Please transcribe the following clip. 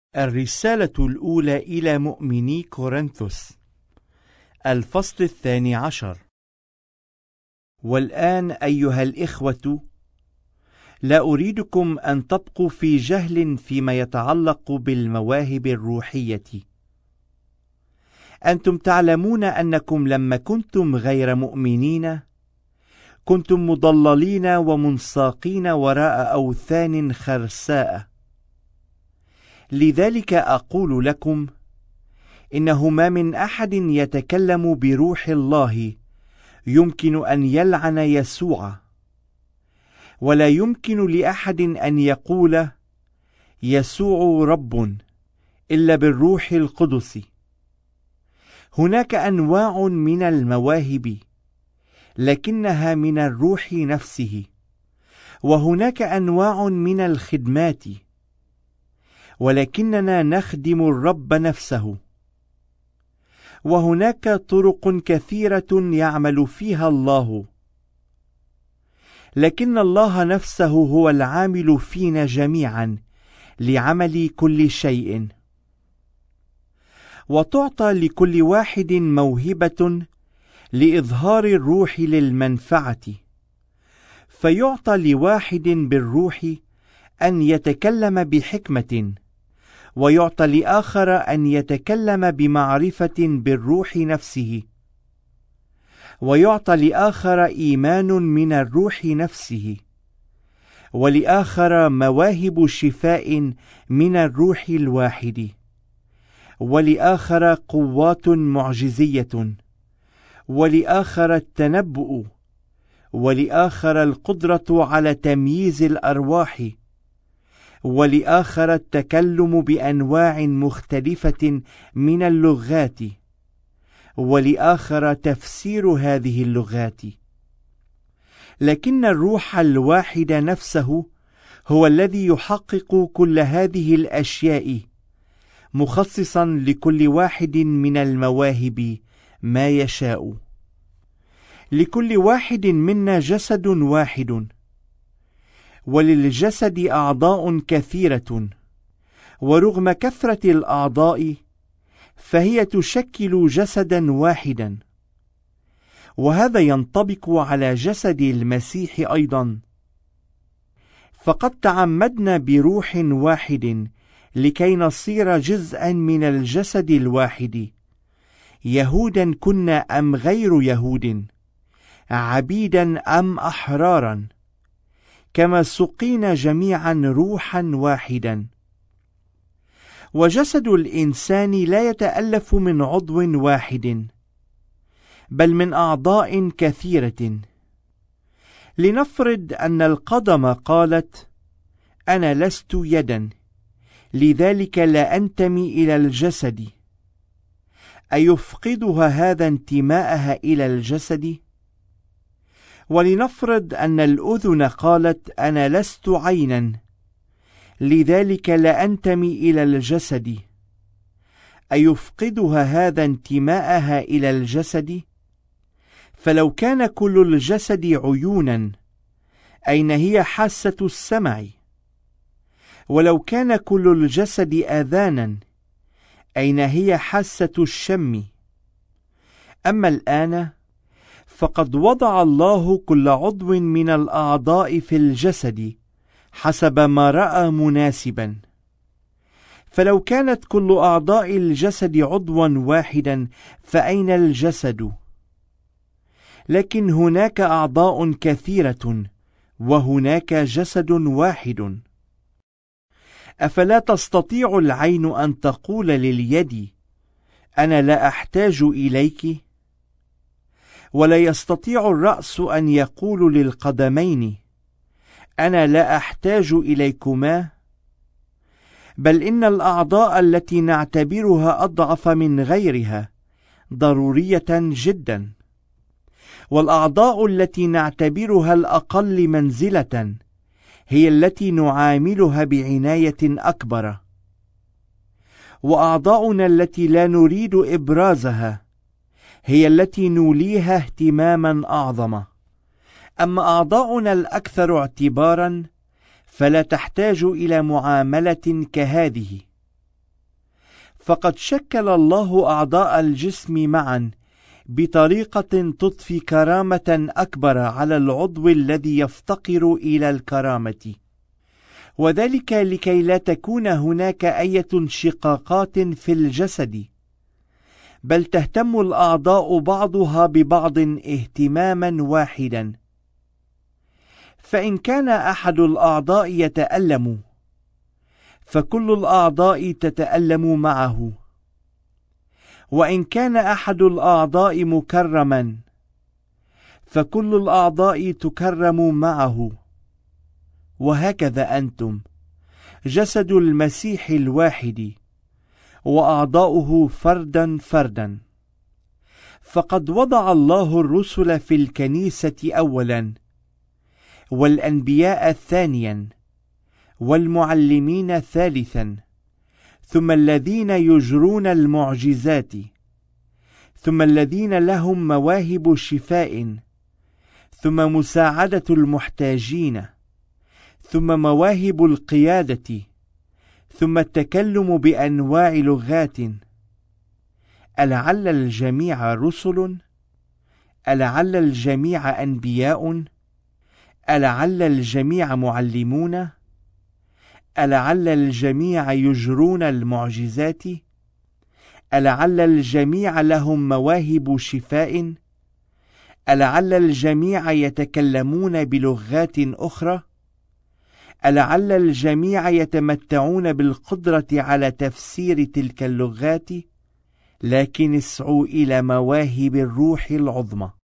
الرسالة الأولى إلى مؤمني كورنثوس، الفصل 12. والآن أيها الإخوة، لا أريدكم أن تبقوا في جهل فيما يتعلق بالمواهب الروحية. أنتم تعلمون أنكم لما كنتم غير مؤمنين كنتم مضللين ومنساقين وراء أوثان خرساء. لذلك أقول لكم إنه ما من أحد يتكلم بروح الله يمكن أن يلعن يسوع، ولا يمكن لأحد أن يقول يسوع رب إلا بالروح القدس. هناك أنواع من المواهب لكنها من الروح نفسه، وهناك أنواع من الخدمات ولكننا نخدم الرب نفسه. وهناك طرق كثيرة يعمل فيها الله، لكن الله نفسه هو العامل فينا جميعا لعمل كل شيء. وتعطى لكل واحد موهبة لإظهار الروح للمنفعة، فيعطى لواحد بالروح أن يتكلم بحكمة، ويعطى لآخر أن يتكلم بمعرفة بالروح نفسه، ويعطى لآخر إيمان من الروح نفسه، ولآخر مواهب شفاء من الروح الواحد، ولآخر قوات معجزية، ولآخر التنبؤ، ولآخر القدرة على تمييز الأرواح، ولآخر التكلم بأنواع مختلفة من اللغات، ولآخر تفسير هذه اللغات. لكن الروح الواحد نفسه هو الذي يحقق كل هذه الأشياء، مخصصا لكل واحد من المواهب ما يشاء. لكل واحد منا جسد واحد، وللجسد أعضاء كثيرة، ورغم كثرة الأعضاء فهي تشكل جسدا واحدا. وهذا ينطبق على جسد المسيح أيضا، فقد تعمدنا بروح واحد لكي نصير جزءا من الجسد الواحد، يهودا كنا أم غير يهود، عبيدا أم أحرارا، كما سقينا جميعا روحا واحدا. وجسد الإنسان لا يتألف من عضو واحد، بل من أعضاء كثيرة. لنفرض أن القدم قالت: أنا لست يدا، لذلك لا أنتمي إلى الجسد. أيفقدها هذا انتماءها إلى الجسد؟ ولنفرض أن الأذن قالت: أنا لست عينا، لذلك لا أنتمي إلى الجسد. أيفقدها هذا انتماءها إلى الجسد؟ فلو كان كل الجسد عيونا، أين هي حاسة السمع؟ ولو كان كل الجسد آذانا، أين هي حاسة الشم؟ أما الآن فقد وضع الله كل عضو من الأعضاء في الجسد حسب ما رأى مناسبا. فلو كانت كل أعضاء الجسد عضوا واحدا فأين الجسد؟ لكن هناك أعضاء كثيرة وهناك جسد واحد. أفلا تستطيع العين أن تقول لليد: أنا لا أحتاج إليك؟ ولا يستطيع الرأس أن يقول للقدمين: أنا لا أحتاج إليكما؟ بل إن الأعضاء التي نعتبرها أضعف من غيرها ضرورية جدا، والأعضاء التي نعتبرها الأقل منزلة هي التي نعاملها بعناية أكبر. وأعضاؤنا التي لا نريد إبرازها هي التي نوليها اهتماما أعظم. أما أعضاؤنا الأكثر اعتبارا فلا تحتاج إلى معاملة كهذه. فقد شكل الله أعضاء الجسم معا بطريقة تضفي كرامة أكبر على العضو الذي يفتقر إلى الكرامة، وذلك لكي لا تكون هناك أي انشقاقات في الجسد، بل تهتم الأعضاء بعضها ببعض اهتماما واحدا. فإن كان أحد الأعضاء يتألم، فكل الأعضاء تتألم معه، وإن كان أحد الأعضاء مكرما، فكل الأعضاء تكرم معه. وهكذا أنتم جسد المسيح الواحد، وأعضاؤه فردا فردا. فقد وضع الله الرسل في الكنيسة أولا، والأنبياء ثانيا، والمعلمين ثالثا، ثم الذين يجرون المعجزات، ثم الذين لهم مواهب شفاء، ثم مساعدة المحتاجين، ثم مواهب القيادة، ثم التكلم بأنواع لغات. ألعل الجميع رسل؟ ألعل الجميع أنبياء؟ ألعل الجميع معلمون؟ ألعل الجميع يجرون المعجزات؟ ألعل الجميع لهم مواهب شفاء؟ ألعل الجميع يتكلمون بلغات أخرى؟ ألعل الجميع يتمتعون بالقدرة على تفسير تلك اللغات؟ لكن اسعوا إلى مواهب الروح العظمى.